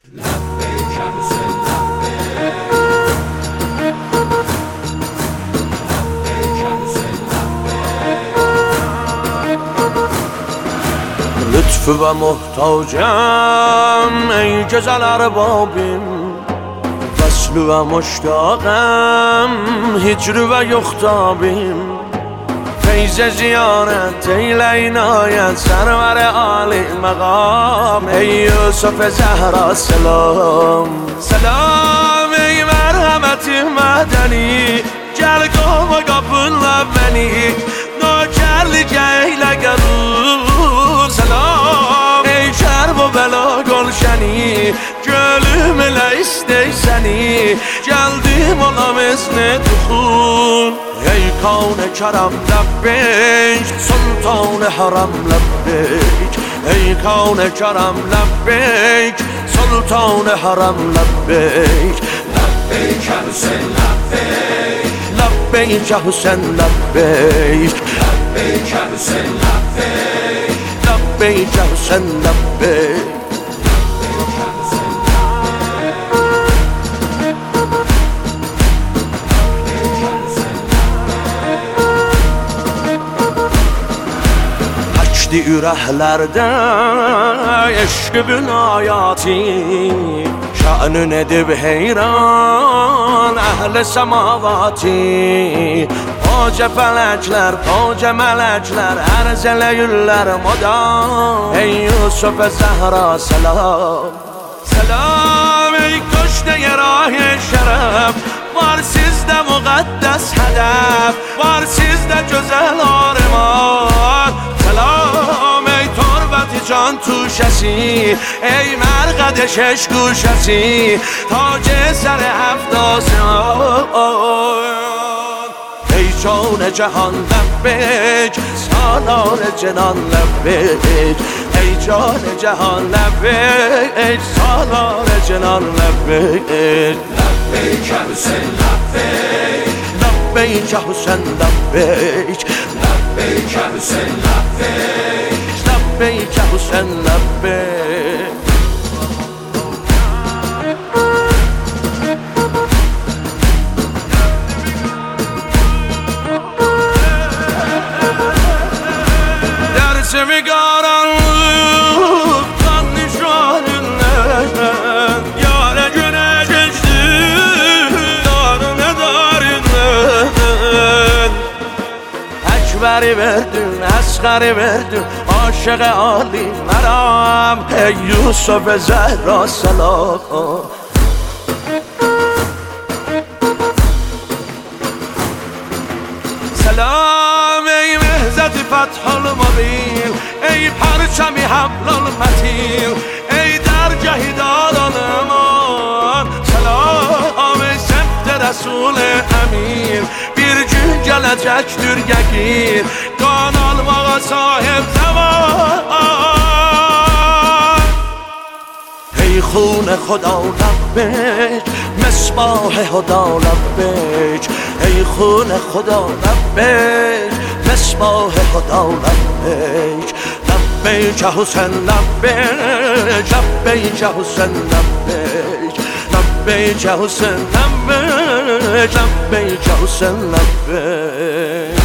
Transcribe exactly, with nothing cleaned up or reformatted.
لطف و محتاجم ای جزل اربابیم، وصل و مشتاقم هجر و یختابیم. فیض زیارت ای لینایت سرور عالی مقام، ای یوسف زهرا سلام. سلام ey merhamet madeni, gel kova kapınla beni, nökerlik eyle garur. Selam ey şerb و bela gülşeni, gönlüm ile isteyseni, geldim olam esne dukhul. ey kavn kerem lebbeyk, sultan haram lebbeyk. ey kavn kerem lebbeyk, sultan haram lebbeyk. Lebbeyk ya Hüseyin lebbeyk, lebbeyk ya Hüseyin lebbeyk. lebbeyk ya Hüseyin lebbeyk, lebbeyk ya Hüseyin lebbeyk. Açdı ürəklərdə eşq bünayati, şanın edib heyran əhl-i səmavati. Poca fələklər, poca mələklər ərz eləyirlər modam, ey Yusuf Zəhra selam. Selam ey köşkdə rah-i şərəf, var sizdə müqəddəs hədəf, var sizdə gözəl arman. سلام ای تربت جان توشسی، ای مرقد شش گوشسی، تاج سر هفت آسمان. ای جان جهان لبیک، سالار جنان لبیک. ای جان جهان لبیک، ای سالار جنان لبیک. lebbeyk ya Hüseyin lebbeyk, لبیک یا حسین لبیک. lebbeyk ya Hüseyin lebbeyk, لبیک یا حسین لبیک. Dersimi karanlık kan nişanından, yâre güne geçti darine darinden. Ekberi verdin, asgari verdin, aşık Ali meram, ey Yusuf Zehra selam. سلام ای مهزت فتح المبین، ای پرچمی حبل المتین، ای درگهی داران امان. سلام ای سبت رسول امین، bir gün gələcəkdir yəqin, qan almağa sahib zaman. ey خون خدا لبیک، مصباح هدا لبیک. ای خون خدا لبیک، مصباح هدا لبیک. لبیک یا حسین لبیک، لبیک یا حسین لبیک. لبیک یا حسین لبیک، لبیک یا حسین لبیک.